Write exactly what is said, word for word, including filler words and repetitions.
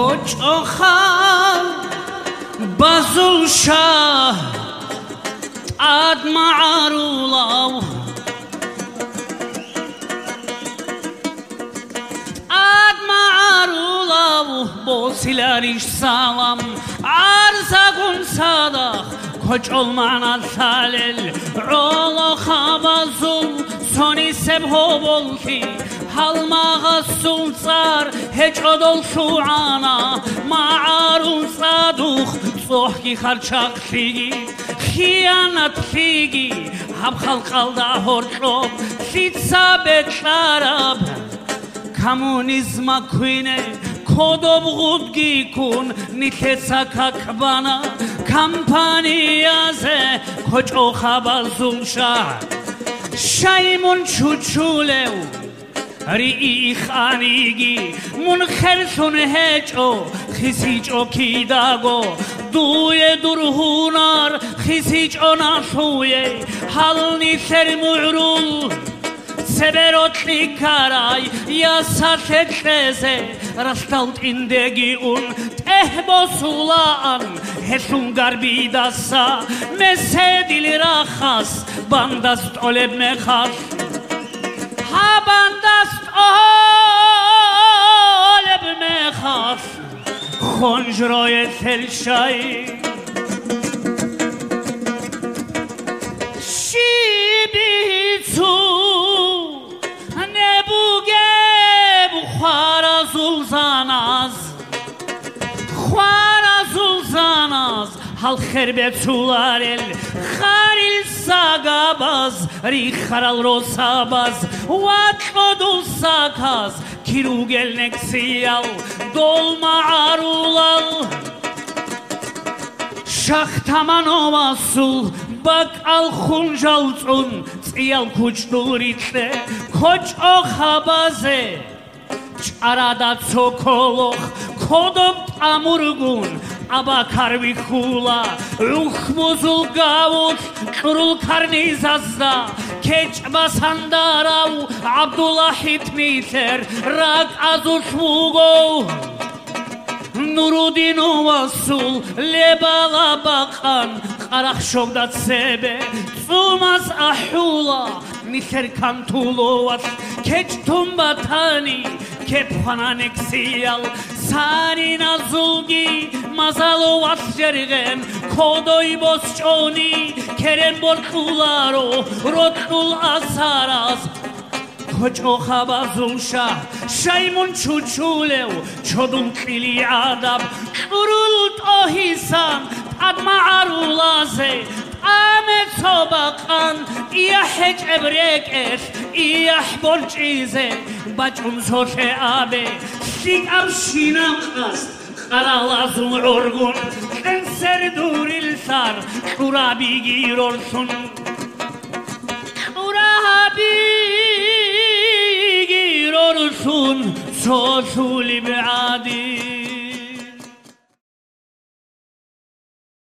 ქოჭოხალ ბაზულშა ადმარულავ ადმარულავ ბოსილარიშ სალამ არზაგუნ სადახ ქოჭოლმანა თალელ როლო ხაბაზულ სონისებ ჰობოლთი halmağassul tsar heçodol şuana ma'arun sadux sohki harçak figi xiyanat figi hab xalqalda horçob sitsa betlarab kommunizma kuine kodobğudgi kun nitesa kakbana kampaniyaze koço xabazulşa şaymun çuçulev რი ხანიგი მუნხერსუნ ჰეჭო ხისიჭო კიდაგო დუე დურჰუნარ ხისიჭო ნახუე ჰალნი სერმურულ სებეროტლი კარაი იასათეჭეზე რასტალტინდეგი un ტეჰბოსულან ჰესუნ გარბიდასა მესედილ რახას ბანდას ტოლებ მეხას Habandast oleb mekhaf khonjroye telshay shibitsu nebuge bukhwarazul zanaz khwarazul zanaz hal kherbetsular el kharil sagabaz ri kharal rosabaz Watkodul sakaz kirugel neksiyal dolma arulal Şahtamanovasul bak al khunjaltun tsiyal kuchduritle koç o khabaze çarada tsokolox kodop amurgun abakarvi khula ruhmuzul gavut qurul karnizazda keçbasandarav abdulahit miter rak azuşmugo nurudinovasul lebala bakan qaraxshogda tsebe tsumas ahula niter kantulovat keçtumbatani kepananeksiyal Sarina zulgi mazalovat jergen kodoy bosçoni kerem borkularo rotul asaraz koço xabazulşa şaymun çuçulev çodun kili adab kurul tohisan adma arulaze Ahmet sobakan iyah ebreket iyah borçize bacun soşe abe Sik avşinam qast qaralazun orgun Kenser duril sar Urabi girorsun Urabi girorsun Sosul ibadi